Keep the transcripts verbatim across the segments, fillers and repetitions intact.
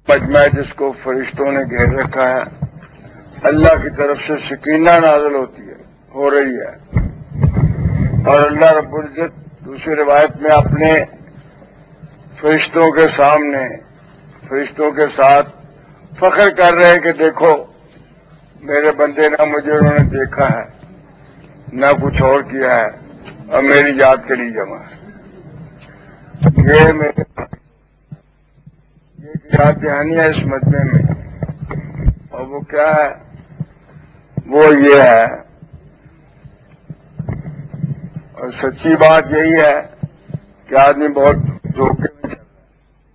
مجمع جس کو فرشتوں نے گھیر رکھا ہے، اللہ کی طرف سے سکینہ نازل ہوتی ہے، ہو رہی ہے، اور اللہ رب العزت دوسری روایت میں اپنے فرشتوں کے سامنے فرشتوں کے ساتھ فخر کر رہے ہیں کہ دیکھو میرے بندے، نہ مجھے انہوں نے دیکھا ہے نہ کچھ اور کیا ہے، اور میری یاد کے لیے جمع ہے۔ یہ میرے یہ ایک یاد دہانی ہے اس مجمع میں، اور وہ کیا ہے؟ وہ یہ ہے، اور سچی بات یہی ہے کہ آدمی بہت دھوکے میں چل رہا ہے۔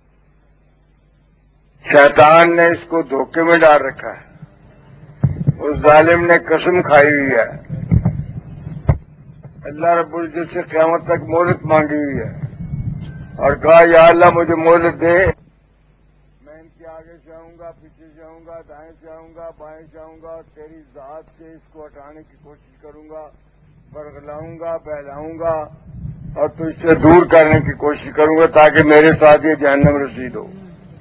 شیطان نے اس کو دھوکے میں ڈال رکھا ہے، اس ظالم نے قسم کھائی ہوئی ہے، اللہ رب العزت سے قیامت تک مہلت مانگی ہوئی ہے، اور کہا یا اللہ مجھے مہلت دے، میں ان کے آگے سے آؤں گا، پیچھے سے آؤں گا، دائیں سے آؤں گا، بائیں سے آؤں گا، تیری ذات سے اس کو ہٹانے کی کوشش کروں گا، برگلاؤں گا، بہلاؤں گا، اور تو اس سے دور کرنے کی کوشش کروں گا تاکہ میرے ساتھ یہ جہنم رسید ہو۔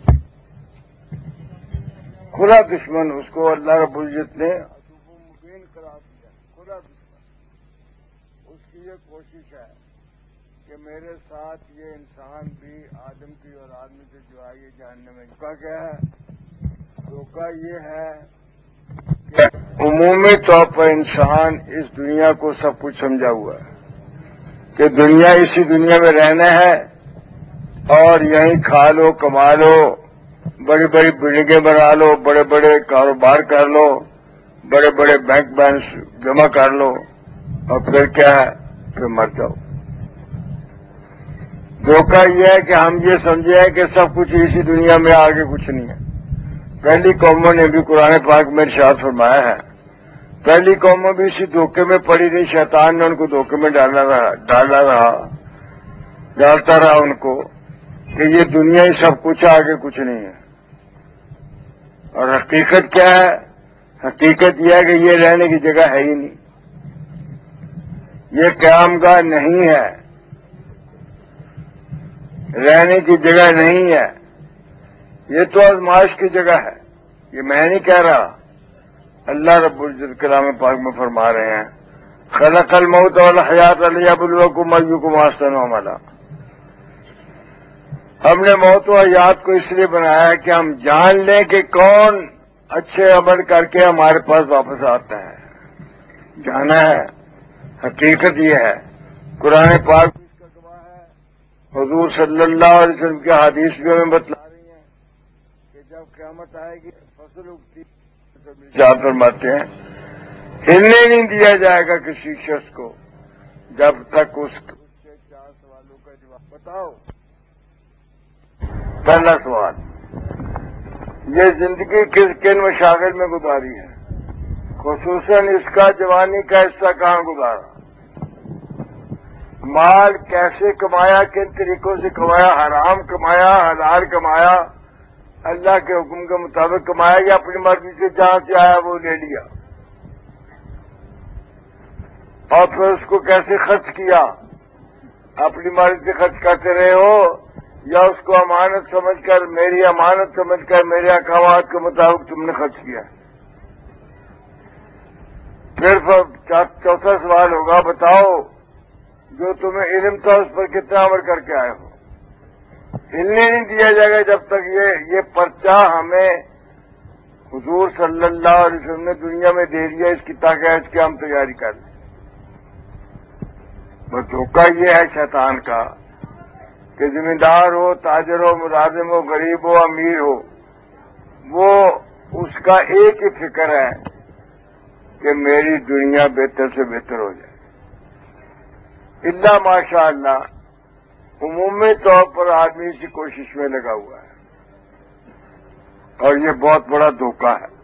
کھلا دشمن اس کو اللہ رب العزت نے عدو مبین قرار دیا، کھلا دشمن۔ اس کی یہ کوشش ہے کہ میرے ساتھ یہ انسان بھی آدم کی اولاد میں سے جو ہے یہ جہنم میں۔ دھوکہ کیا ہے؟ دھوکہ یہ ہے کہ عمومی طور پر انسان اس دنیا کو سب کچھ سمجھا ہوا ہے کہ دنیا اسی دنیا میں رہنا ہے، اور یہیں کھا لو، کما لو، بڑی بڑی بلڈنگیں بنا لو، بڑے بڑے کاروبار کر لو، بڑے بڑے بینک بیلنس جمع کر لو، اور پھر کیا ہے؟ پھر مر جاؤ۔ دھوکہ یہ ہے کہ ہم یہ سمجھے کہ سب کچھ اسی دنیا میں، آگے کچھ نہیں ہے۔ پہلی قوموں نے بھی قرآن پاک میں ارشاد فرمایا ہے، پہلی قوموں بھی اسی دھوکے میں پڑی رہی، شیطان نے ان کو دھوکے میں ڈالا رہا ڈالا رہا ڈالتا رہا ان کو کہ یہ دنیا ہی سب کچھ، آگے کچھ نہیں ہے۔ اور حقیقت کیا ہے؟ حقیقت یہ ہے کہ یہ رہنے کی جگہ ہے ہی نہیں، یہ قیام گاہ نہیں ہے، رہنے کی جگہ نہیں ہے، یہ تو آزمائش کی جگہ ہے۔ یہ میں نہیں کہہ رہا، اللہ رب العزت کلام پاک میں فرما رہے ہیں، خلق الموت والحیات لیبلوکم ایکم احسن عملا۔ ہم نے موت و حیات کو اس لیے بنایا ہے کہ ہم جان لیں کہ کون اچھے عمل کر کے ہمارے پاس واپس آتا ہے۔ جانا ہے، حقیقت یہ ہے، قرآن پاک بھی اس کا گواہ ہے، حضور صلی اللہ علیہ وسلم کی حدیث بھی ہمیں بتلا رہی ہیں کہ جب قیامت آئے گی فصل اگتی جا فرماتے ہیں ہلنے نہیں دیا جائے گا کسی شخص کو جب تک اس سے چار سوالوں کا جواب بتاؤ۔ پہلا سوال، یہ زندگی کس کن مشاغل میں گزاری ہے، خصوصاً اس کا جوانی کا حصہ کہاں گزارا، مال کیسے کمایا، کن طریقوں سے کمایا، حرام کمایا، حلال کمایا، اللہ کے حکم کے مطابق کمایا، یا اپنی مرضی سے جہاں سے آیا وہ لے لیا، اور پھر اس کو کیسے خرچ کیا، اپنی مرضی سے خرچ کرتے رہے ہو یا اس کو امانت سمجھ کر، میری امانت سمجھ کر میرے احکامات کے مطابق تم نے خرچ کیا۔ پھر چوتھا سوال ہوگا، بتاؤ جو تمہیں علم تھا اس پر کتنا عمل کر کے آئے ہو۔ ہلنے نہیں دیا جائے گا جب تک یہ یہ پرچہ ہمیں حضور صلی اللہ علیہ وسلم نے دنیا میں دے دیا، اس کی تاکہ اس کی ہم تیاری کر لیں۔ بس دھوکہ یہ ہے شیطان کا کہ ذمہ دار ہو، تاجر ہو، ملازم ہو، غریب ہو، امیر ہو، وہ اس کا ایک ہی فکر ہے کہ میری دنیا بہتر سے بہتر ہو جائے۔ اللہ ماشاء اللہ عمومی طور پر آدمی اسی کوشش میں لگا ہوا ہے، اور یہ بہت بڑا دھوکہ ہے۔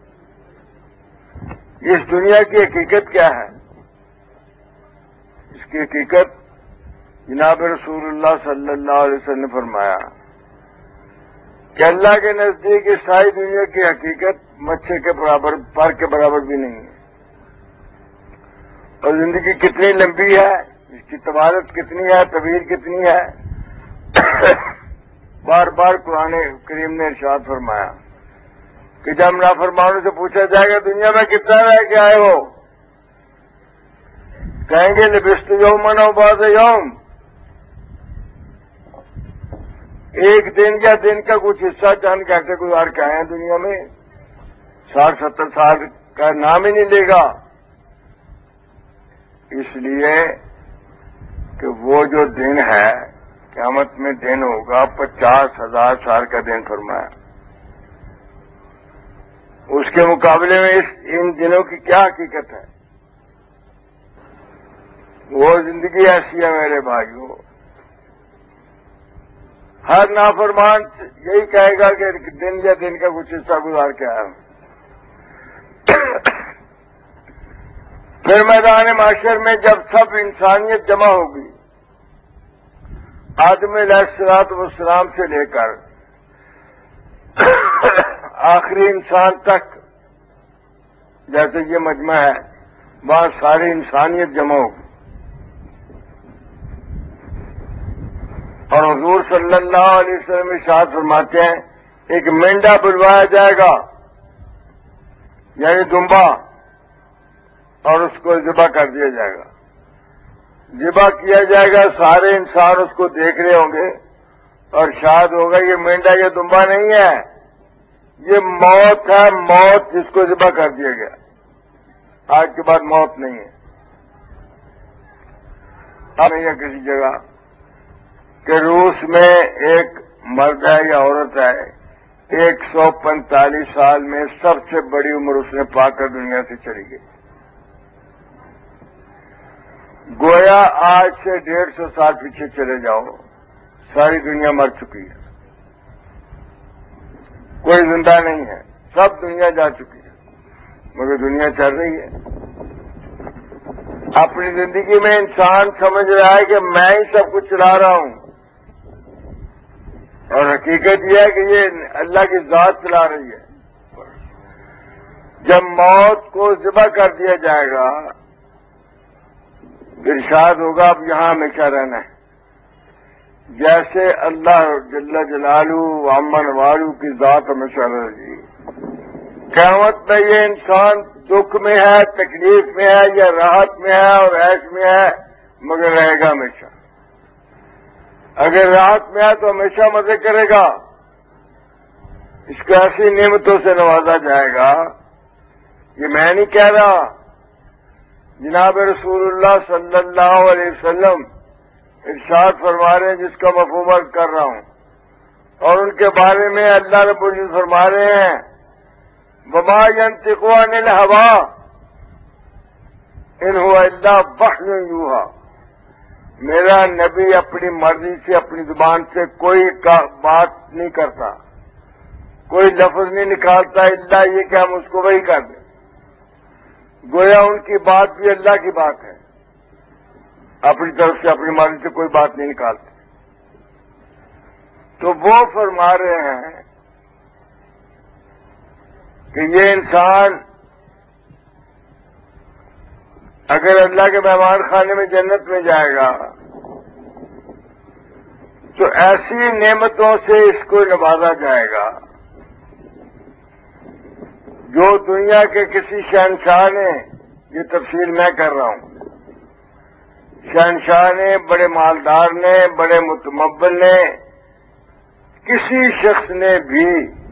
اس دنیا کی حقیقت کیا ہے؟ اس کی حقیقت جناب رسول اللہ صلی اللہ علیہ وسلم نے فرمایا کہ اللہ کے نزدیک اس ساری دنیا کی حقیقت مچھر کے برابر، پر کے برابر بھی نہیں ہے۔ اور زندگی کتنی لمبی ہے، اس کی طوالت کتنی ہے، طویل کتنی ہے، بار بار قرآن کریم نے ارشاد فرمایا کہ جب نافرمانوں سے پوچھا جائے گا دنیا میں کتنا رہ کے آئے ہو، کہیں گے لبست یومن و بعض یوم، ایک دن یا دن کا کچھ حصہ چند گھنٹے گزار کے آئے ہیں دنیا میں، ساٹھ ستر سال کا نام ہی نہیں لے گا، اس لیے کہ وہ جو دن ہے قیامت میں دن ہوگا پچاس ہزار سال کا دن فرمایا، اس کے مقابلے میں اس ان دنوں کی کیا حقیقت ہے؟ وہ زندگی ایسی ہے میرے بھائیوں، ہر نافرمان یہی کہے گا کہ دن یا دن کا کچھ حصہ گزار کے آیا ہوں۔ پھر میدان معاشر میں جب سب انسانیت جمع ہوگی، آدم علیہ الصلوۃ والسلام سے لے کر آخری انسان تک، جیسے یہ مجمع ہے، وہاں ساری انسانیت جمع ہوگی، اور حضور صلی اللہ علیہ وسلم ارشاد فرماتے ہیں ایک مینڈا بلوایا جائے گا، یعنی دمبا، اور اس کو ذبح کر دیا جائے گا، ذبح کیا جائے گا، سارے انسان اس کو دیکھ رہے ہوں گے اور شاد ہوگا یہ مینڈا یہ دمبا نہیں ہے، یہ موت ہے، موت جس کو ذبح کر دیا گیا، آج کے بعد موت نہیں ہے۔ اب نہیں ہے کسی جگہ کہ روس میں ایک مرد ہے یا عورت ہے، ایک سو پینتالیس سال میں سب سے بڑی عمر اس نے پا کر دنیا سے چلی گئی، گویا آج سے ڈیڑھ سو سال پیچھے چلے جاؤ، ساری دنیا مر چکی ہے، کوئی زندہ نہیں ہے، سب دنیا جا چکی ہے، مگر دنیا چل رہی ہے۔ اپنی زندگی میں انسان سمجھ رہا ہے کہ میں ہی سب کچھ چلا رہا ہوں، اور حقیقت یہ ہے کہ یہ اللہ کی ذات چلا رہی ہے۔ جب موت کو ذبح کر دیا جائے گا، ارشاد ہوگا اب یہاں ہمیشہ رہنا ہے، جیسے اللہ جل جلالہ عما نوالہ کی ذات ہمیشہ رہے گی۔ قیامت میں یہ انسان دکھ میں ہے، تکلیف میں ہے، یا راحت میں ہے اور عیش میں ہے، مگر رہے گا ہمیشہ۔ اگر راحت میں ہے تو ہمیشہ مزے کرے گا، اس کو ایسی نعمتوں سے نوازا جائے گا، یہ میں نہیں کہہ رہا، جناب رسول اللہ صلی اللہ علیہ وسلم ارشاد فرما رہے ہیں، جس کا مفہوم عرض کر رہا ہوں، اور ان کے بارے میں اللہ رب العزت فرما رہے ہیں وما ينطق عن الهوى ان هو الا وحی یوحی، میرا نبی اپنی مرضی سے اپنی زبان سے کوئی بات نہیں کرتا، کوئی لفظ نہیں نکالتا الا یہ کہ ہم اس کو وحی کر دیں، گویا ان کی بات بھی اللہ کی بات ہے، اپنی طرف سے اپنی مرضی سے کوئی بات نہیں نکالتے۔ تو وہ فرما رہے ہیں کہ یہ انسان اگر اللہ کے مہمان خانے میں جنت میں جائے گا تو ایسی نعمتوں سے اس کو نوازا جائے گا جو دنیا کے کسی شہنشاہ نے، یہ تفصیل میں کر رہا ہوں، شہنشاہ نے، بڑے مالدار نے، بڑے متمول نے، کسی شخص نے بھی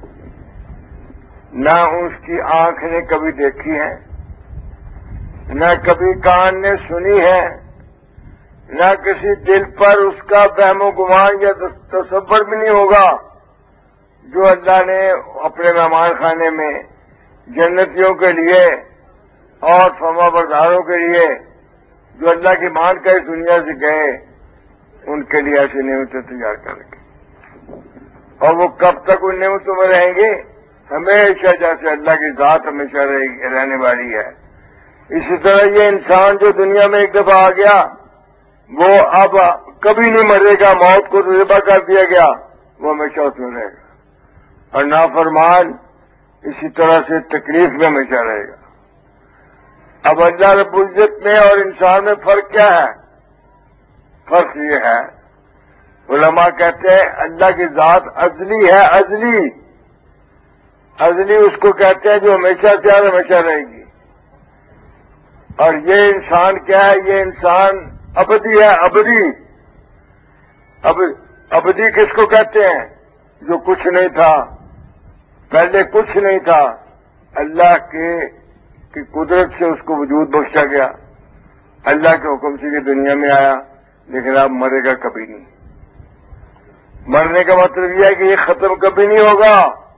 نہ اس کی آنکھ نے کبھی دیکھی ہے، نہ کبھی کان نے سنی ہے، نہ کسی دل پر اس کا وہم و گمان یا تصور بھی نہیں ہوگا، جو اللہ نے اپنے مہمان خانے میں جنتیوں کے لیے اور فرما برداروں کے لیے جو اللہ کی مان کر اس دنیا سے گئے، ان کے لیے ایسی نعمتیں تیار کر رکھی، اور وہ کب تک ان نعمتوں میں رہیں گے؟ ہمیشہ، جیسے اللہ کی ذات ہمیشہ رہنے والی ہے۔ اسی طرح یہ انسان جو دنیا میں ایک دفعہ آ گیا وہ اب کبھی نہیں مرے گا، موت کو ذبح کر دیا گیا، وہ ہمیشہ اس میں رہے گا، اور نافرمان اسی طرح سے تکلیف میں ہمیشہ رہے گا۔ اب اللہ رب العزت میں اور انسان میں فرق کیا ہے؟ فرق یہ ہے علماء کہتے ہیں اللہ کی ذات ازلی ہے، ازلی ازلی اس کو کہتے ہیں جو ہمیشہ سے اور ہمیشہ رہے گی. اور یہ انسان کیا ہے؟ یہ انسان ابدی ہے، ابدی. اب ابدی کس کو کہتے ہیں؟ جو کچھ نہیں تھا، پہلے کچھ نہیں تھا، اللہ کے کی قدرت سے اس کو وجود بخشا گیا، اللہ کے حکم سے یہ دنیا میں آیا، لیکن اب مرے گا کبھی نہیں. مرنے کا مطلب یہ ہے کہ یہ ختم کبھی نہیں ہوگا،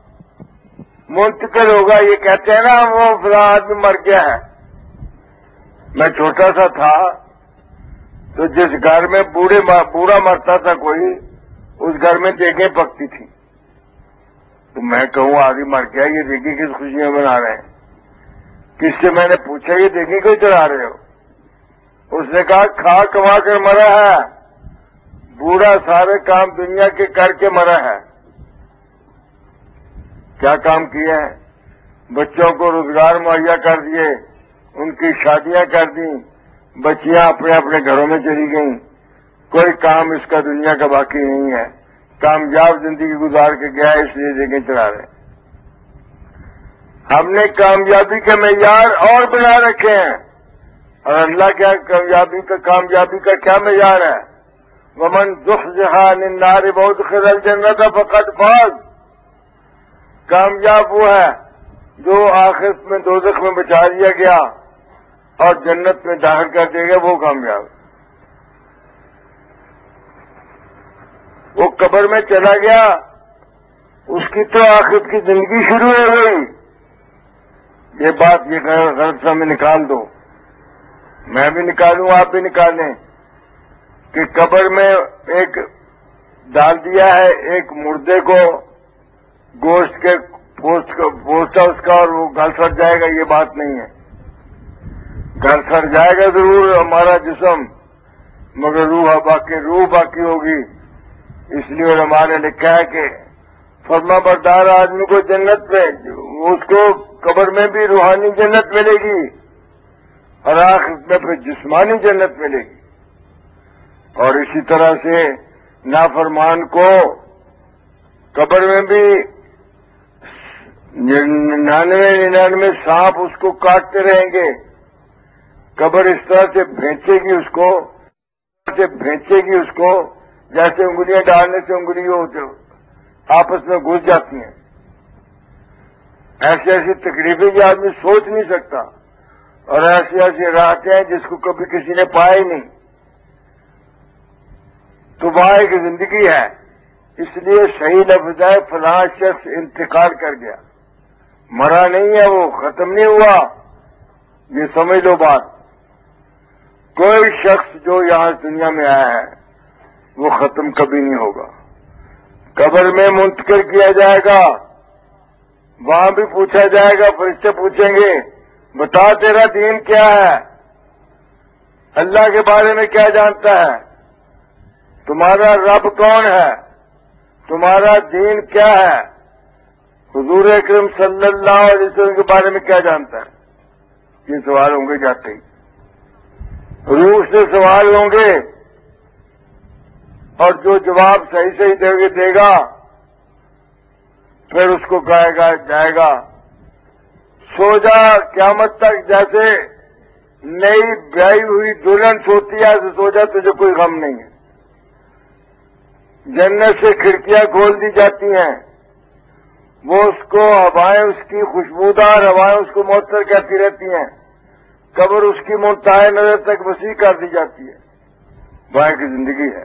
منتقل ہوگا. یہ کہتے ہیں نا وہ فلاں آدمی مر گیا ہے. میں چھوٹا سا تھا تو جس گھر میں بوڑھے بوڑھا مرتا تھا کوئی، اس گھر میں دیگیں پکتی تھی. تو میں کہوں آدمی مر گیا، یہ دیگیں کس خوشی میں بنا رہے ہیں؟ کس سے میں نے پوچھا یہ دیگیں کیوں چلا رہے ہو؟ اس نے کہا کھا کما کر مرا ہے، بوڑھا سارے کام دنیا کے کر کے مرا ہے. کیا کام کیے ہیں؟ بچوں کو روزگار مہیا کر دیے، ان کی شادیاں کر دیں، بچیاں اپنے اپنے گھروں میں چلی گئیں. کوئی کام اس کا دنیا کا باقی نہیں ہے. کامیاب زندگی گزار کے گیا، اس لیے دیکھیں چلا رہے. ہم نے کامیابی کے معیار اور بنا رکھے ہیں، اور اللہ کیا کامیابی کا کامیابی کا کیا معیار ہے؟ ومن زحزح عن النار وادخل الجنة فقد فاز. کامیاب وہ ہے جو آخرت میں دوزخ میں بچا دیا گیا اور جنت میں داخل کر دے گا، وہ کامیاب. وہ قبر میں چلا گیا، اس کی تو آخرت کی زندگی شروع ہو گئی. یہ بات یہ غلط سمجھ نکال دو، میں بھی نکالوں، آپ بھی نکالیں، کہ قبر میں ایک ڈال دیا ہے ایک مردے کو، گوشت کے پوسٹا اس کا، اور وہ گل سڑ جائے گا. یہ بات نہیں ہے. گل سڑ جائے گا ضرور ہمارا جسم، مگر روح باقی روح باقی ہوگی. اس لیے علماء نے لکھا ہے کہ فرما بردار آدمی کو جنت میں، اس کو قبر میں بھی روحانی جنت ملے گی اور آخرت میں پھر جسمانی جنت ملے گی. اور اسی طرح سے نافرمان کو قبر میں بھی ننانوے ننانوے سانپ اس کو کاٹتے رہیں گے. قبر اس طرح سے بھینچے گی اس کو، سے بھینچے گی اس کو جیسے انگلیاں ڈالنے سے انگلیوں آپس میں گھس جاتی ہیں. ایسی ایسی تکلیفیں یہ آدمی سوچ نہیں سکتا، اور ایسی ایسی راحتیں ہیں جس کو کبھی کسی نے پایا ہی نہیں. تو وہاں ایک زندگی ہے. اس لیے صحیح لفظ ہے فلاں شخص انتقال کر گیا، مرا نہیں ہے، وہ ختم نہیں ہوا. یہ سمجھ لو بات. کوئی شخص جو یہاں دنیا میں آیا ہے وہ ختم کبھی نہیں ہوگا. قبر میں منتقل کیا جائے گا، وہاں بھی پوچھا جائے گا، فرشتے پوچھیں گے بتا تیرا دین کیا ہے، اللہ کے بارے میں کیا جانتا ہے، تمہارا رب کون ہے، تمہارا دین کیا ہے، حضور اکرم صلی اللہ علیہ وسلم کے بارے میں کیا جانتا ہے. یہ سوال ہوں گے جاتے ہی. روح سے سوال ہوں گے، اور جو جواب صحیح صحیح دے گے دے گا، پھر اس کو کہے گا جائے گا سو جا قیامت تک، جیسے نئی بیائی ہوئی دلہن سوتی ہے ایسے سو جا، تجھے کوئی غم نہیں ہے. جنت سے کھڑکیاں کھول دی جاتی ہیں، وہ اس کو ہوائیں اس کی خوشبودار ہوائیں اس کو معطر کرتی رہتی ہیں. قبر اس کی منتہا نظر تک وسیع کر دی جاتی ہے. وہاں کی زندگی ہے.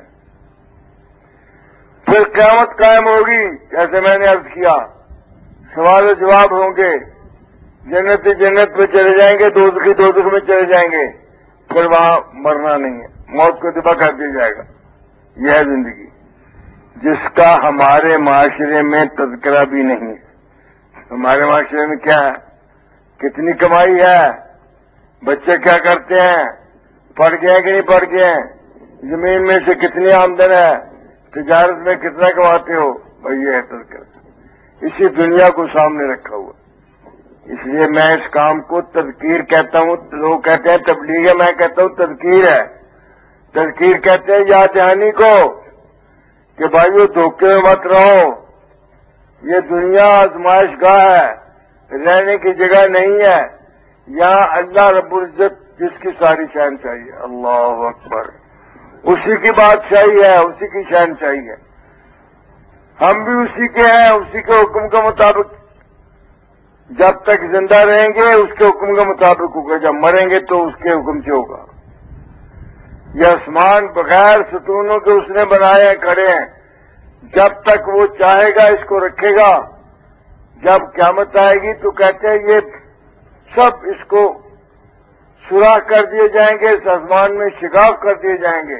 پھر قیامت قائم ہوگی، جیسے میں نے عرض کیا، سوال و جواب ہوں گے، جنت جنت میں چلے جائیں گے، دوزخی دوزخ میں چلے جائیں گے. پھر وہاں مرنا نہیں ہے، موت کو دبا کر دیا جائے گا. یہ ہے زندگی جس کا ہمارے معاشرے میں تذکرہ بھی نہیں ہے. ہمارے معاشرے میں کیا ہے؟ کتنی کمائی ہے، بچے کیا کرتے ہیں، پڑھ گئے ہیں کہ نہیں پڑھ گئے ہیں، زمین میں سے کتنی آمدن ہے، تجارت میں کتنا کماتے ہو. بھائی یہ ہے تذکرہ. اسی دنیا کو سامنے رکھا ہوا. اس لیے میں اس کام کو تذکیر کہتا ہوں. لوگ کہتے ہیں تبلیغ ہے، میں کہتا ہوں تذکیر ہے. تذکیر کہتے ہیں یاد دہانی کو کہ بھائیو دھوکے میں مت رہو، یہ دنیا آزمائش گاہ ہے، رہنے کی جگہ نہیں ہے، یہاں اللہ رب العزت جس کی ساری شان چاہیے، اللہ اکبر، اسی کی بادشاہی ہے، اسی کی شان چاہیے، ہم بھی اسی کے ہیں، اسی کے حکم کے مطابق جب تک زندہ رہیں گے اس کے حکم کے مطابق ہوگا، جب مریں گے تو اس کے حکم سے ہوگا۔ یہ آسمان بغیر ستونوں کے اس نے بنائے ہیں، کھڑے ہیں، جب تک وہ چاہے گا اس کو رکھے گا، جب قیامت آئے گی تو کہتے ہیں یہ سب اس کو سوراخ کر دیے جائیں گے، اس آسمان میں شگاف کر دیے جائیں گے،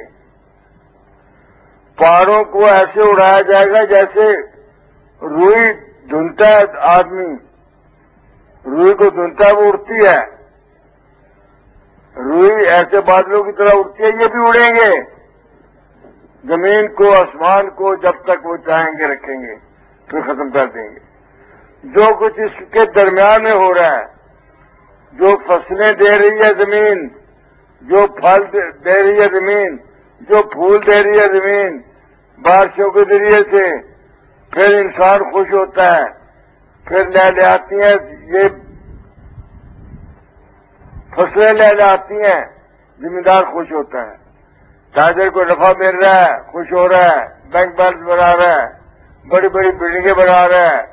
پہاڑوں کو ایسے اڑایا جائے گا جیسے روئی دھنتا ہے، آدمی روئی کو دھنتا ہے وہ اڑتی ہے، روئی ایسے بادلوں کی طرح اڑتی ہے، یہ بھی اڑیں گے، زمین کو آسمان کو جب تک وہ چاہیں گے رکھیں گے، پھر ختم کر دیں گے۔ جو کچھ اس کے درمیان میں ہو رہا ہے، جو فصلیں دے رہی ہے زمین، جو پھل دے رہی ہے زمین، جو پھول دے رہی ہے زمین بارشوں کے ذریعے سے، پھر انسان خوش ہوتا ہے، پھر لے لے آتی ہیں، یہ فصلیں لے لے آتی ہیں، زمیندار خوش ہوتا ہے، تاجر کو نفع مل رہا ہے، خوش ہو رہا ہے، بینک بیلنس بنا رہا ہے، بڑی بڑی بلڈنگیں بنا رہا ہے۔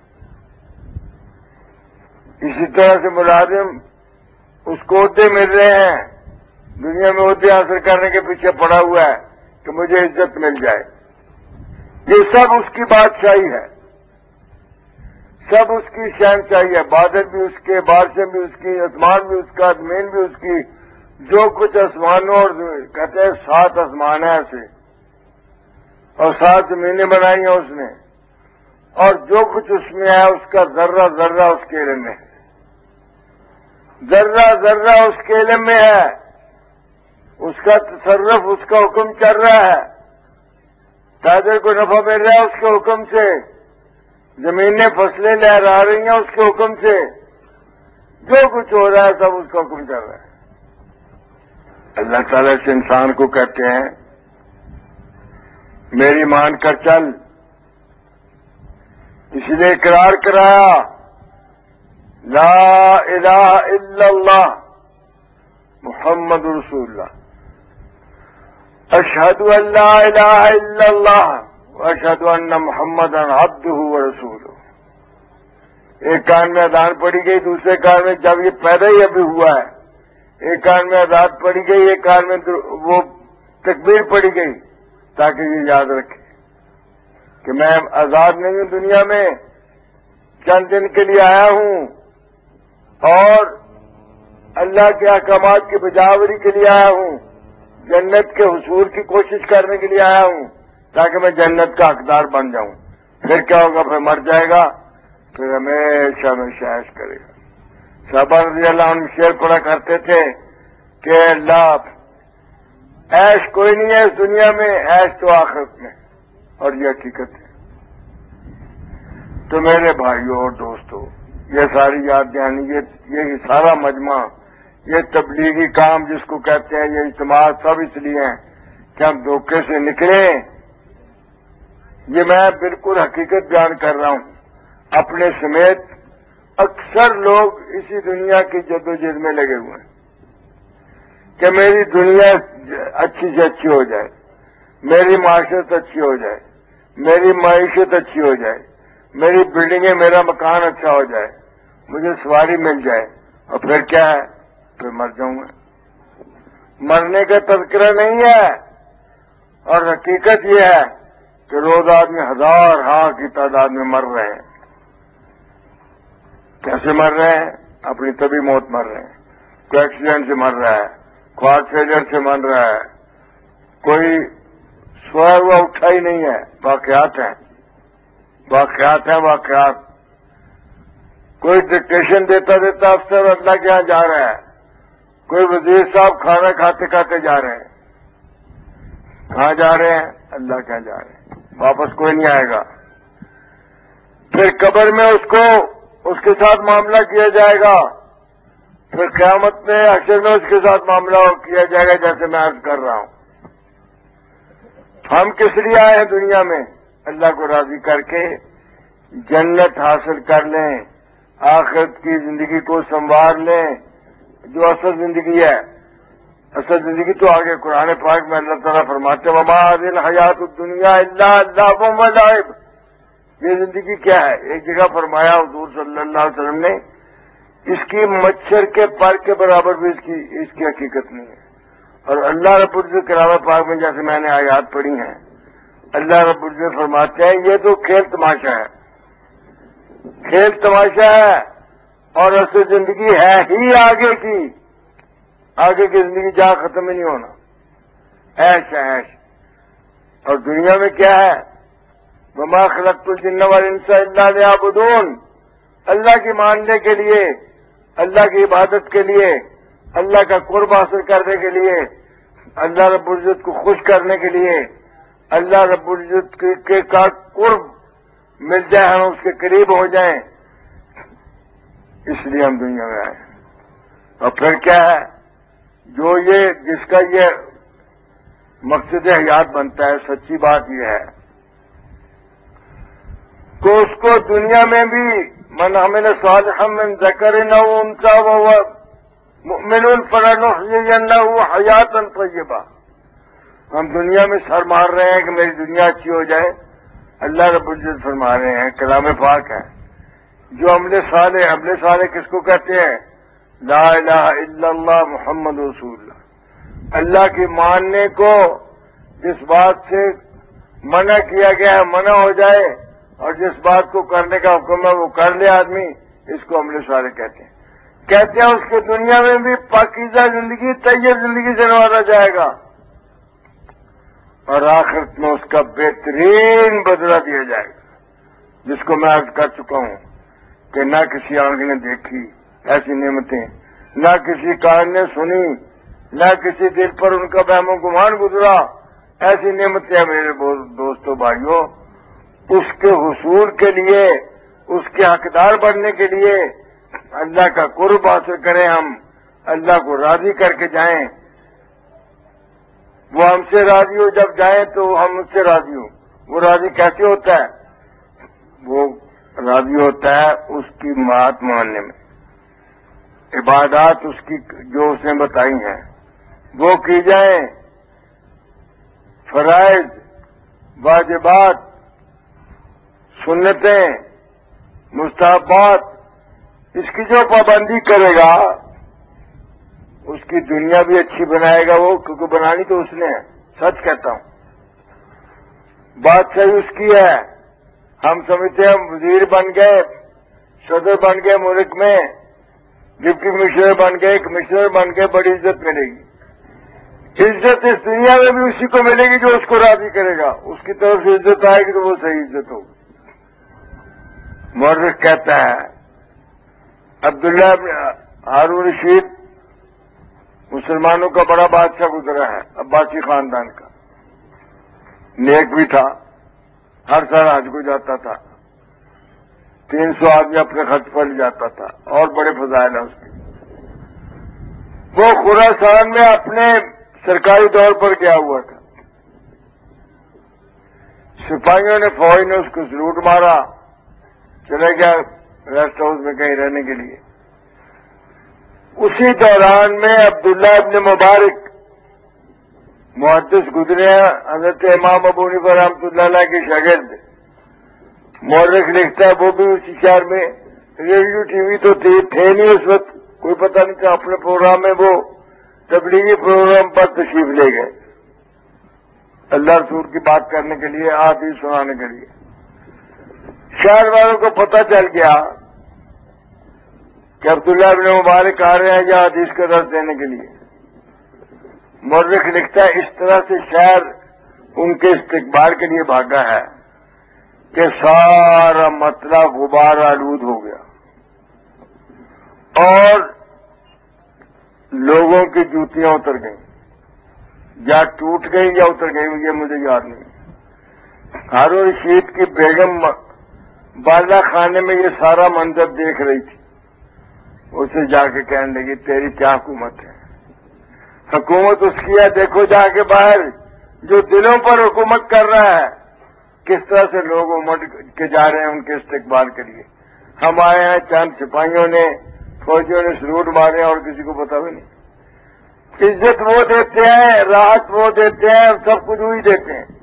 اسی طرح سے ملازم اس کو عہدے مل رہے ہیں، دنیا میں عہدے حاصل کرنے کے پیچھے پڑا ہوا ہے کہ مجھے عزت مل جائے، یہ سب اس کی بادشاہی ہے، سب اس کی شہنشاہی ہے، بادل بھی اس کے، بارشیں بھی اس کی، آسمان بھی اس کا، زمین بھی اس کی، جو کچھ آسمانوں اور کہتے ہیں سات آسمان ہیں ایسے، اور سات زمینیں بنائی ہیں اس نے، اور جو کچھ اس میں ہے اس کا ذرہ ذرہ اس کے علم میں ہے، ذرہ ذرہ اس کے علم میں ہے، اس کا تصرف، اس کا حکم چل رہا ہے، تاجر کو نفع مل رہا ہے اس کے حکم سے، زمینیں فصلیں لہرا رہی ہیں اس کے حکم سے، جو کچھ ہو رہا ہے سب اس کا حکم چل رہا ہے۔ اللہ تعالیٰ سے انسان کو کہتے ہیں میری مان کر چل، اس لیے اقرار کرایا لا الہ الا اللہ محمد رسول اللہ، اشہد ان لا الہ الا اللہ واشہد ان محمد عبدہ ورسولہ۔ ایک کان میں اذان پڑھی گئی، دوسرے کان میں جب یہ پیدا ہی ابھی ہوا ہے، ایک کان میں اذان پڑھی گئی، ایک کان میں وہ تکبیر پڑھی گئی، تاکہ یہ یاد رکھے کہ میں آزاد نہیں ہوں، دنیا میں چند دن کے لیے آیا ہوں، اور اللہ کے احکامات کی بجاوری کے لیے آیا ہوں، جنت کے حصول کی کوشش کرنے کے لیے آیا ہوں، تاکہ میں جنت کا حقدار بن جاؤں۔ پھر کیا ہوگا؟ پھر مر جائے گا، پھر ہمیشہ میں عیش کرے گا۔ صحابہ رضی اللہ عنہ شعر پڑھا کرتے تھے کہ اللہ عیش کوئی نہیں ہے اس دنیا میں، عیش تو آخرت میں، اور یہ حقیقت ہے۔ تو میرے بھائیوں اور دوستوں، یہ ساری یاد دہانی، یہ یہ سارا مجمع، یہ تبلیغی کام جس کو کہتے ہیں، یہ اجتماع سب اس لیے ہیں کہ ہم دھوکے سے نکلیں۔ یہ میں بالکل حقیقت بیان کر رہا ہوں، اپنے سمیت اکثر لوگ اسی دنیا کی جدوجہد میں لگے ہوئے ہیں کہ میری دنیا اچھی سے اچھی ہو جائے، میری معاشرت اچھی ہو جائے، میری معیشت اچھی ہو جائے، میری بلڈنگیں، میرا مکان اچھا ہو جائے، مجھے سواری مل جائے، اور پھر کیا ہے؟ پھر مر جاؤں گا۔ مرنے کا تذکرہ نہیں ہے، اور حقیقت یہ ہے کہ روز آدمی ہزار ہاں کی تعداد میں مر رہے ہیں۔ کیسے مر رہے ہیں؟ اپنی طبی موت مر رہے ہیں، کوئی ایکسیڈنٹ سے مر رہا ہے، کوئی ہارٹ فیلئر سے مر رہا ہے، کوئی سویا ہوا اٹھا ہی نہیں ہے، واقعات ہیں، واقعات ہیں واقعات۔ کوئی ڈکٹیشن دیتا دیتا افسر اللہ کے یہاں جا رہا ہے، کوئی وزیر صاحب کھانا کھاتے کھاتے جا رہے ہیں، کہاں جا رہے ہیں؟ اللہ کے یہاں جا رہے ہیں، واپس کوئی نہیں آئے گا۔ پھر قبر میں اس کو اس کے ساتھ معاملہ کیا جائے گا، پھر قیامت میں حشر میں اس کے ساتھ معاملہ کیا جائے گا، جیسے میں عرض کر رہا ہوں۔ ہم کس لیے آئے ہیں دنیا میں؟ اللہ کو راضی کر کے جنت حاصل کر لیں، آخرت کی زندگی کو سنوار لیں، جو اصل زندگی ہے۔ اصل زندگی تو آگے قرآن پاک میں اللہ تعالیٰ فرماتے ہیں وما هذه الحیات الدنیا الا لعب و لعب۔ یہ زندگی کیا ہے؟ ایک جگہ فرمایا حضور صلی اللہ علیہ وسلم نے، اس کی مچھر کے پر کے برابر بھی اس کی اس کی حقیقت نہیں ہے۔ اور اللہ رب العزت کلام پاک میں جیسے میں نے آیات پڑھی ہیں، اللہ رب العزت فرماتے ہیں یہ تو کھیل تماشا ہے، کھیل تماشا ہے، اور اصل زندگی ہے ہی آگے کی، آگے کی زندگی جہاں ختم ہی نہیں ہونا، عیش ہے عیش۔ اور دنیا میں کیا ہے؟ وما خلقت الجن والانس الا لیعبدون، اللہ کی ماننے کے لیے، اللہ کی عبادت کے لیے، اللہ کا قرب حاصل کرنے کے لیے، اللہ رب العزت کو خوش کرنے کے لیے، اللہ رب العزت کے کا قرب مل جائے، ہم اس کے قریب ہو جائیں، اس لیے ہم دنیا میں آئے۔ اور پھر کیا ہے؟ جو یہ جس کا یہ مقصد حیات بنتا ہے، سچی بات یہ ہے کہ اس کو دنیا میں بھی من عمل صالحا من ذکر او انثى وهو مؤمن فلنحيينه حیاتا طیبہ۔ ہم دنیا میں سر مار رہے ہیں کہ میری دنیا اچھی ہو جائے، اللہ رب العزت فرما رہے ہیں، کلام پاک ہے، جو عمل صالح، عمل صالح کس کو کہتے ہیں؟ لا الہ الا اللہ محمد رسول اللہ، اللہ کی ماننے کو جس بات سے منع کیا گیا ہے منع ہو جائے، اور جس بات کو کرنے کا حکم ہے وہ کر لے آدمی، اس کو عمل صالح کہتے ہیں۔ کہتے ہیں اس کے دنیا میں بھی پاکیزہ زندگی، طیب زندگی سے نوازا جائے گا، اور آخرت میں اس کا بہترین بدلہ دیا جائے گا، جس کو میں عرض کر چکا ہوں کہ نہ کسی آنکھ نے دیکھی ایسی نعمتیں، نہ کسی کان نے سنی، نہ کسی دل پر ان کا وہم و گمان گزرا، ایسی نعمتیں ہیں میرے دوستوں بھائیوں۔ اس کے حصول کے لیے، اس کے حقدار بننے کے لیے اللہ کا قرب حاصل کریں، ہم اللہ کو راضی کر کے جائیں، وہ ہم سے راضی ہو، جب جائیں تو ہم اس سے راضی ہوں۔ وہ راضی کیسے ہوتا ہے؟ وہ راضی ہوتا ہے اس کی بات ماننے میں، عبادات اس کی جو اس نے بتائی ہیں وہ کی جائیں، فرائض، واجبات، سنتیں، مستحبات، اس کی جو پابندی کرے گا اس کی دنیا بھی اچھی بنائے گا وہ، کیونکہ بنانی تو اس نے ہے، سچ کہتا ہوں، بات صحیح اس کی ہے۔ ہم سمجھتے ہیں وزیر بن گئے، صدر بن گئے ملک میں، ڈپٹی کمشنر بن گئے، کمشنر بن گئے، بڑی عزت ملے گی۔ عزت اس دنیا میں بھی اسی کو ملے گی جو اس کو راضی کرے گا، اس کی طرف سے عزت آئے گی تو وہ صحیح عزت ہوگی۔ مورخ کہتا ہے عبداللہ بن ہارون رشید مسلمانوں کا بڑا بادشاہ گزرا ہے، عباسی خاندان کا، نیک بھی تھا، ہر سال حج کو جاتا تھا، تین سو آدمی اپنے خرچ پر لے جاتا تھا، اور بڑے فضائل ہیں اس کے۔ وہ خراسان میں اپنے سرکاری طور پر گیا ہوا تھا، سپاہیوں نے، فوج نے اس کو سلوٹ مارا، چلے گیا ریسٹ ہاؤس میں کہیں رہنے کے لیے۔ اسی دوران میں عبداللہ ابن مبارک محدث گزرے ہیں، حضرت امام ابو حنیفہ رحمۃ اللہ علیہ کے شاگرد۔ مورخ لکھتا ہے وہ بھی اسی شہر میں، ریڈیو ٹی وی تو تھے تھے نہیں اس وقت، کوئی پتہ نہیں تھا، اپنے پروگرام میں وہ تبلیغی پروگرام پر تشریف لے گئے، اللہ رسول کی بات کرنے کے لیے، حدیث سنانے کے لیے۔ شہر والوں کو پتہ چل گیا کہ عبداللہ ابن مبارک آ رہے ہیں یا حدیث کا درس دینے کے لیے۔ مورخ لکھتا ہے اس طرح سے شہر ان کے استقبال کے لیے بھاگا ہے کہ سارا مطلع غبار آلود ہو گیا، اور لوگوں کی جوتیاں اتر گئیں، یا ٹوٹ گئی یا اتر گئی، یہ مجھے یاد نہیں۔ ہارون رشید کی بیگم بالا خانے میں یہ سارا منظر دیکھ رہی تھی، اسے جا کے کہنے لگی تیری کیا حکومت ہے؟ حکومت اس کی ہے، دیکھو جا کے باہر جو دلوں پر حکومت کر رہا ہے، کس طرح سے لوگ امڑ کے جا رہے ہیں ان کے استقبال کے لیے. ہم آئے ہیں، چند سپاہیوں نے فوجیوں نے سلوٹ مارے اور کسی کو پتا بھی نہیں. عزت وہ دیتے ہیں، راحت وہ دیتے ہیں، سب کچھ وہی دیتے ہیں.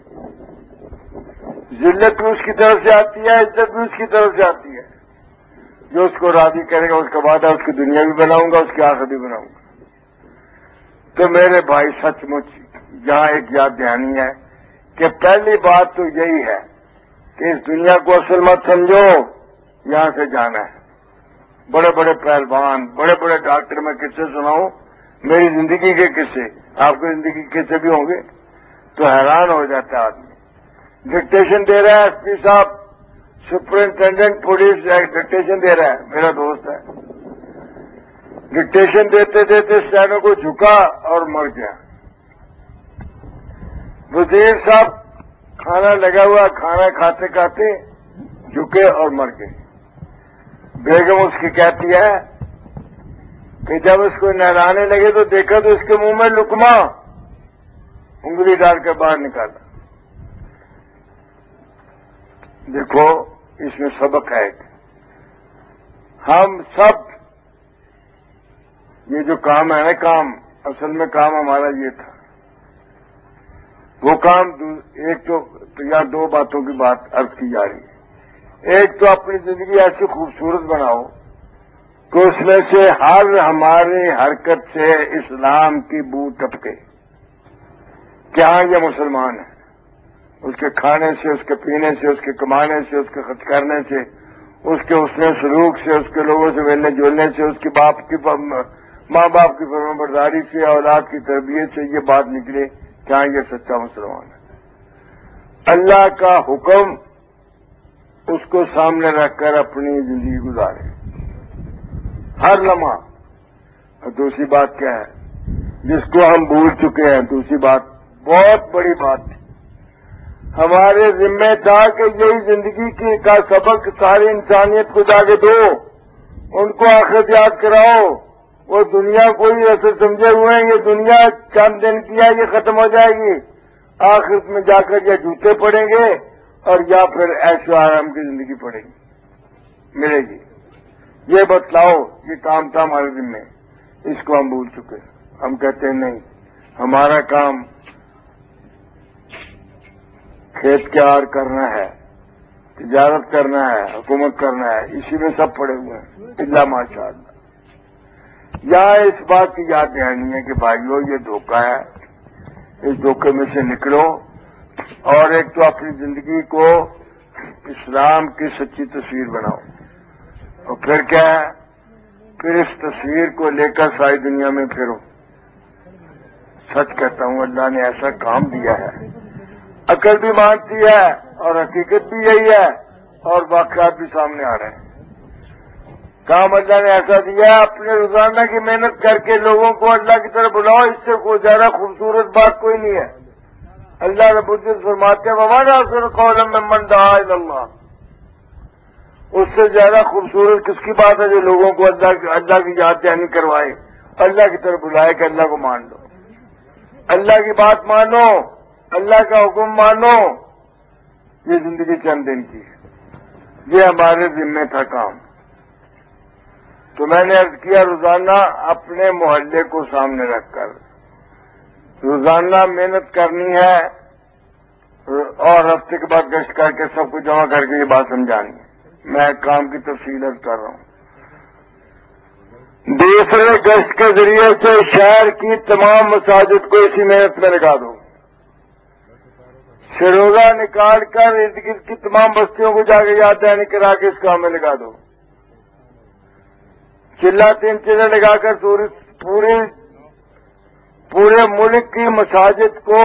ذلت بھی اس کی طرف سے آتی ہے، عزت بھی اس کی طرف سے آتی ہے. جو اس کو راضی کرے گا اس کا وعدہ اس کی دنیا بھی بناؤں گا، اس کی آخرت بھی بناؤں گا. تو میرے بھائی سچ مچ یہاں ایک یاد دہانی ہے کہ پہلی بات تو یہی ہے کہ اس دنیا کو اصل مت سمجھو، یہاں سے جانا ہے. بڑے بڑے پہلوان، بڑے بڑے ڈاکٹر میں قصے سناؤں، میری زندگی کے قصے، آپ کی زندگی کے قصے بھی ہوں گے تو حیران ہو جاتا ہے آدمی. ڈکٹیشن دے رہا ہے ایس پی صاحب، سپرنٹینڈنٹ پولیس ڈکٹیشن دے رہا ہے، میرا دوست ہے. ڈکٹیشن دیتے دیتے اسٹینو کو جھکا اور مر گیا. وزیر صاحب کھانا لگا ہوا، کھانا کھاتے کھاتے جھکے اور مر گئے. بیگم اس کی کہتی ہے کہ جب اس کو نہلانے لگے تو دیکھا تو اس کے منہ میں لقمہ انگلی ڈال کے باہر نکالا. دیکھو اس میں سبق ہے. ہم سب یہ جو کام ہے نا، کام اصل میں کام ہمارا یہ تھا. وہ کام ایک تو یا دو باتوں کی بات عرض کی جا رہی ہے. ایک تو اپنی زندگی ایسی خوبصورت بناؤ کہ اس میں سے ہر ہماری حرکت سے اسلام کی بو ٹپکے کہ ہاں یہ مسلمان ہے. اس کے کھانے سے، اس کے پینے سے، اس کے کمانے سے، اس کے خرچ کرنے سے، اس کے حسن سلوک سے، اس کے لوگوں سے ملنے جلنے سے، اس کی باپ کی ماں باپ کی فرمانبرداری سے، اولاد کی تربیت سے یہ بات نکلے کہ ہاں یہ سچا مسلمان ہے. اللہ کا حکم اس کو سامنے رکھ کر اپنی زندگی گزارے ہر لمحہ. اور دوسری بات کیا ہے جس کو ہم بھول چکے ہیں؟ دوسری بات بہت بڑی بات تھی، ہمارے ذمہ تھا کہ یہی زندگی کی کا سبق ساری انسانیت کو جا کے دو، ان کو آخرت یاد کراؤ. وہ دنیا کو ہی ایسے سمجھے ہوئے ہیں یہ دنیا چند دن کی ہے، یہ ختم ہو جائے گی. آخرت میں جا کر یا جوتے پڑیں گے اور یا پھر ایشو آرام کی زندگی پڑے گی ملے گی. یہ بتلاؤ، یہ کام تھا ہمارے ذمہ، اس کو ہم بھول چکے. ہم کہتے ہیں نہیں، ہمارا کام کھیت کیار کرنا ہے، تجارت کرنا ہے، حکومت کرنا ہے، اسی میں سب پڑے ہوئے ہیں الا ماشاء اللہ. یہاں اس بات کی یاد دہانی ہے کہ بھائیو یہ دھوکہ ہے، اس دھوکے میں سے نکلو. اور ایک تو اپنی زندگی کو اسلام کی سچی تصویر بناؤ، اور پھر کیا ہے، پھر اس تصویر کو لے کر ساری دنیا میں پھرو. سچ کہتا ہوں اللہ نے ایسا کام دیا ہے، عقل بھی مانتی ہے اور حقیقت بھی یہی ہے اور واقعات بھی سامنے آ رہے ہیں. کام اللہ نے ایسا دیا ہے، اپنے روزانہ کی محنت کر کے لوگوں کو اللہ کی طرف بلاؤ، اس سے کوئی زیادہ خوبصورت بات کوئی نہیں ہے. اللہ رب العزت فرماتے ہیں وَمَنْ أَحْسَنُ قَوْلًا مِّمَّنْ دَعَا إِلَى اللَّهِ. اس سے زیادہ خوبصورت کس کی بات ہے جو لوگوں کو اللہ اللہ کی یاد دہانی کروائے، اللہ کی طرف بلائے کہ اللہ کو مان لو، اللہ کی بات مانو، اللہ کا حکم مانو. یہ زندگی چند دن کی ہے، یہ ہمارے ذمہ تھا کام. تو میں نے عرض کیا روزانہ اپنے محلے کو سامنے رکھ کر روزانہ محنت کرنی ہے اور ہفتے کے بعد گشت کر کے سب کو جمع کر کے یہ بات سمجھانی ہے. میں کام کی تفصیل عرض کر رہا ہوں. دوسرے گشت کے ذریعے سے شہر کی تمام مساجد کو اسی محنت میں لگا دو. سروزہ نکال کر ارد گرد کی تمام بستیوں کو جا کے یاد دہانی کرا کے اس کام میں لگا دو. چلا تین چلے لگا کر پورے پورے ملک کی مساجد کو،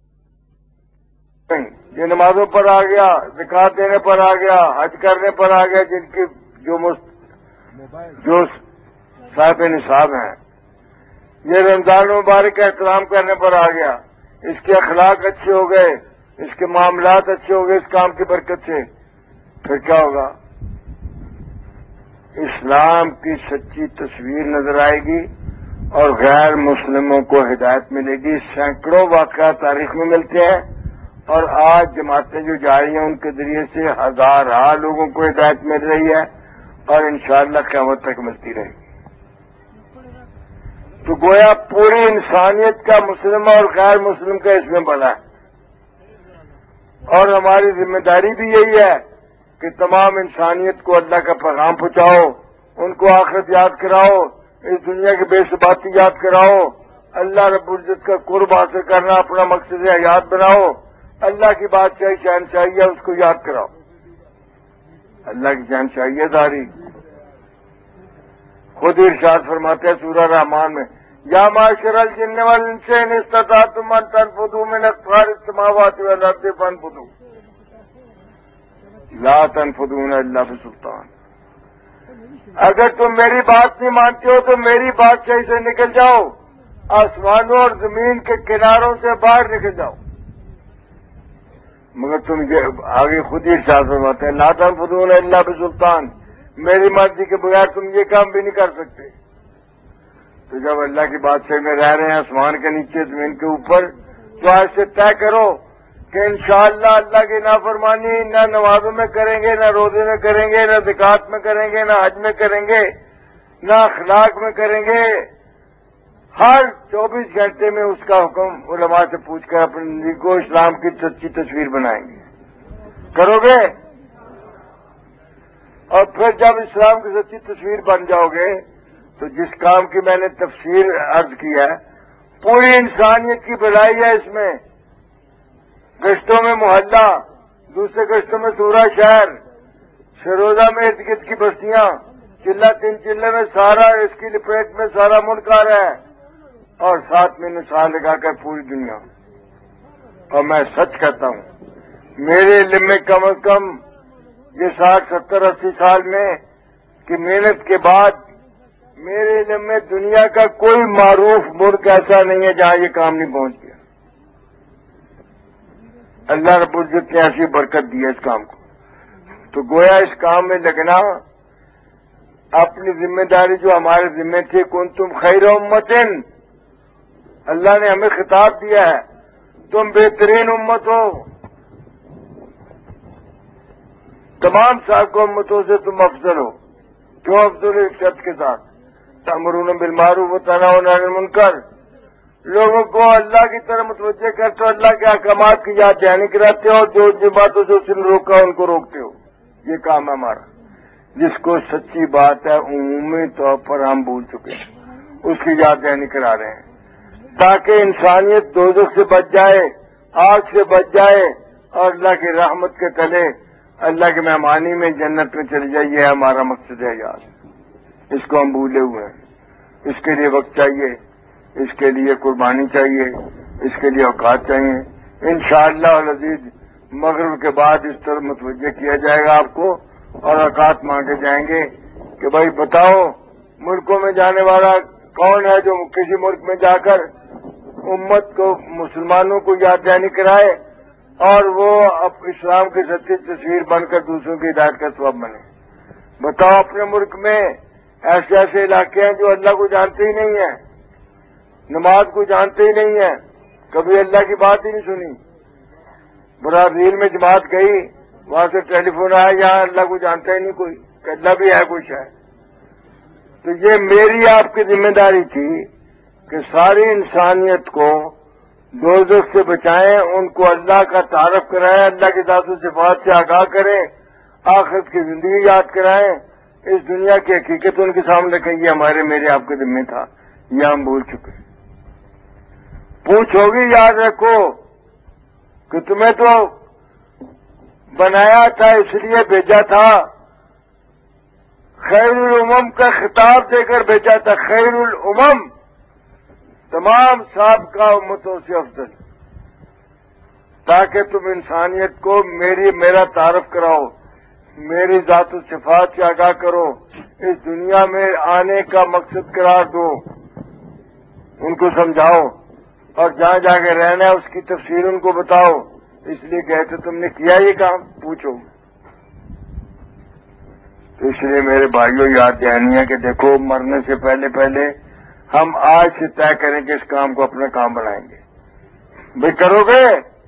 یہ نمازوں پر آ گیا، زکات دینے پر آ گیا، حج کرنے پر آ گیا، جن کی جو مست جو صاحب نصاب ہیں، یہ رمضان مبارک کا احترام کرنے پر آ گیا، اس کے اخلاق اچھے ہو گئے، اس کے معاملات اچھے ہو گئے اس کام کی برکت سے. پھر کیا ہوگا؟ اسلام کی سچی تصویر نظر آئے گی اور غیر مسلموں کو ہدایت ملے گی. سینکڑوں واقعات تاریخ میں ملتے ہیں اور آج جماعتیں جو جاری ہیں ان کے ذریعے سے ہزارہ لوگوں کو ہدایت مل رہی ہے اور انشاءاللہ قیامت تک ملتی رہے گی. تو گویا پوری انسانیت کا مسلم اور غیر مسلم کا اس میں بنا ہے. اور ہماری ذمہ داری بھی یہی ہے کہ تمام انسانیت کو اللہ کا پیغام پہنچاؤ، ان کو آخرت یاد کراؤ، اس دنیا کی بے ثباتی یاد کراؤ، اللہ رب العزت کا قرب حاصل کرنا اپنا مقصد حیات بناؤ، اللہ کی بادشاہی شہنشاہی ہے اس کو یاد کراؤ. اللہ کی شہنشاہی ہے داری. خود ہی ارشاد فرماتے ہیں سورہ رحمان میں، یا معاشر الجن والانس ان استطعتم ان تنفذوا من اقطار السماوات والارض فانفذوا لا تنفذون الا بسلطان. اگر تم میری بات نہیں مانتے ہو تو میری بادشاہی سے نکل جاؤ، آسمانوں اور زمین کے کناروں سے باہر نکل جاؤ. مگر تم یہ آگے خود ہی ارشاد فرماتے ہیں لا تنفذون الا بسلطان، میری مرضی کے بغیر تم یہ کام بھی نہیں کر سکتے. تو جب اللہ کی بادشاہی میں رہ رہے ہیں آسمان کے نیچے زمین کے اوپر، تو آج سے طے کرو کہ انشاءاللہ اللہ کی نافرمانی نہ نمازوں میں کریں گے، نہ روزے میں کریں گے، نہ زکات میں کریں گے، نہ حج میں کریں گے، نہ اخلاق میں کریں گے. ہر چوبیس گھنٹے میں اس کا حکم علماء سے پوچھ کر اپنی زندگی کو اسلام کی سچی تصویر بنائیں گے. کرو گے؟ اور پھر جب اسلام کی سچی تصویر بن جاؤ گے تو جس کام کی میں نے تفسیر عرض کی ہے، پوری انسانیت کی بھلائی ہے اس میں. گشتوں میں محلہ، دوسرے گشتوں میں سورہ شہر، شروزہ میں ارد گرد کی بستیاں، چلہ تین چلے میں سارا اس کی لپیٹ میں سارا ملک آ رہا ہے، اور ساتھ میں نثار لگا کر پوری دنیا. اور میں سچ کہتا ہوں میرے علم میں کم از کم یہ ساٹھ ستر اسی سال میں کی محنت کے بعد میرے علم میں دنیا کا کوئی معروف ملک ایسا نہیں ہے جہاں یہ کام نہیں پہنچ گیا. اللہ رب العزت نے ایسی برکت دی ہے اس کام کو. تو گویا اس کام میں لگنا اپنی ذمہ داری جو ہمارے ذمہ تھی، کنتم خیر امتن، اللہ نے ہمیں خطاب دیا ہے تم بہترین امت ہو، تمام سابقہ امتوں سے تم افضل ہو. کیوں افضل؟ ایک شرط کے ساتھ، تأمرون بالمعروف وتنہون عن المنکر، لوگوں کو اللہ کی طرف متوجہ کرتے ہو، اللہ کے احکامات کی یاد دہانی کراتے ہو، جو جن باتوں سے اس نے روکا ان کو روکتے ہو. یہ کام ہے ہمارا، جس کو سچی بات ہے عمومی طور پر ہم بھول چکے ہیں، اس کی یاد دہانی کرا رہے ہیں تاکہ انسانیت دوزخ سے بچ جائے، آگ سے بچ جائے اور اللہ کی رحمت کے تلے اللہ کی مہمانی میں جنت میں چلی جائے. یہ ہمارا مقصد ہے یاد. اس کو ہم بھولے ہوئے ہیں. اس کے لیے وقت چاہیے، اس کے لیے قربانی چاہیے، اس کے لیے اوقات چاہیے. انشاءاللہ العزیز مغرب کے بعد اس طرح متوجہ کیا جائے گا آپ کو اور اوقات مانگے جائیں گے کہ بھائی بتاؤ ملکوں میں جانے والا کون ہے جو کسی ملک میں جا کر امت کو، مسلمانوں کو یاد دہانی کرائے اور وہ اب اسلام کی سچی تصویر بن کر دوسروں کی ہدایت کا سبب بنے. بتاؤ اپنے ملک میں ایسے ایسے علاقے ہیں جو اللہ کو جانتے ہی نہیں ہیں، نماز کو جانتے ہی نہیں ہیں، کبھی اللہ کی بات ہی نہیں سنی. برازیل میں جماعت گئی، وہاں سے ٹیلی فون آیا یہاں اللہ کو جانتا ہی نہیں کوئی، کہ اللہ بھی ہے کچھ ہے. تو یہ میری آپ کی ذمہ داری تھی کہ ساری انسانیت کو دوزخ سے بچائیں، ان کو اللہ کا تعارف کرائیں، اللہ کی ذات و صفات سے آگاہ کریں، آخرت کی زندگی یاد کرائیں، اس دنیا کی حقیقت ان کے سامنے رکھیں. یہ ہمارے میرے آپ کے ذمہ تھا، یہ ہم بھول چکے. پوچھو گی یاد رکھو کہ تمہیں تو بنایا تھا اس لیے بھیجا تھا، خیر الامم کا خطاب دے کر بھیجا تھا. خیر الامم تمام سابقہ امتوں سے افضل، تاکہ تم انسانیت کو میری میرا تعارف کراؤ، میری ذات و صفات سے آگاہ کرو، اس دنیا میں آنے کا مقصد قرار دو، ان کو سمجھاؤ اور جہاں جا کے رہنا ہے اس کی تفسیر ان کو بتاؤ. اس لیے کہتے تم نے کیا یہ کام؟ پوچھو. تو اس لیے میرے بھائیوں یاد دہانی ہے کہ دیکھو مرنے سے پہلے پہلے ہم آج سے طے کریں کہ اس کام کو اپنا کام بنائیں گے. بھائی کرو گے؟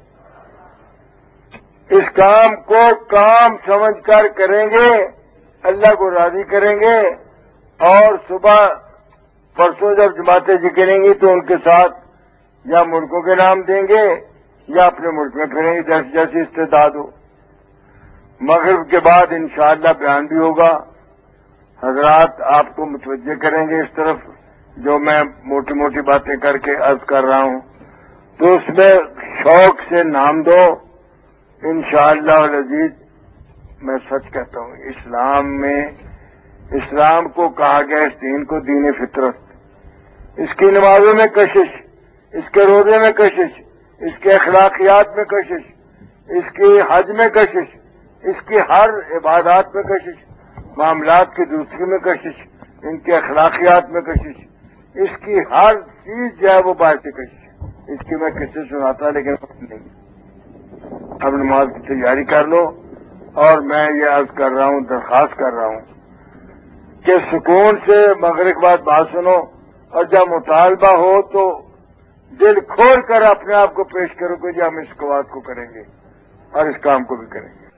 اس کام کو کام سمجھ کر کریں گے، اللہ کو راضی کریں گے، اور صبح پرسوں جب جماعتیں نکلیں گی تو ان کے ساتھ یا ملکوں کے نام دیں گے یا اپنے ملک میں پھریں گے جیسے جیسی استعداد ہو. مغرب کے بعد انشاءاللہ بیان بھی ہوگا. حضرات آپ کو متوجہ کریں گے اس طرف جو میں موٹی موٹی باتیں کر کے عرض کر رہا ہوں، تو اس میں شوق سے نام دو. انشاءاللہ العزیز میں سچ کہتا ہوں، اسلام میں اسلام کو کہا گیا اس دین کو دین فطرت. اس کی نمازوں میں کشش، اس کے روزے میں کشش، اس کے اخلاقیات میں کشش، اس کی حج میں کشش، اس کی ہر عبادات میں کشش، معاملات کی دوسری میں کشش، ان کے اخلاقیات میں کشش، اس کی ہر چیز جو ہے وہ باعث کشش. اس کی میں کسے سناتا لیکن نہیں. اب نماز کی تیاری کر لو، اور میں یہ عرض کر رہا ہوں، درخواست کر رہا ہوں کہ سکون سے مغرب کے بعد بات سنو، اور جب مطالبہ ہو تو دل کھول کر اپنے آپ کو پیش کرو کہ جی ہم اس بات کو کریں گے اور اس کام کو بھی کریں گے.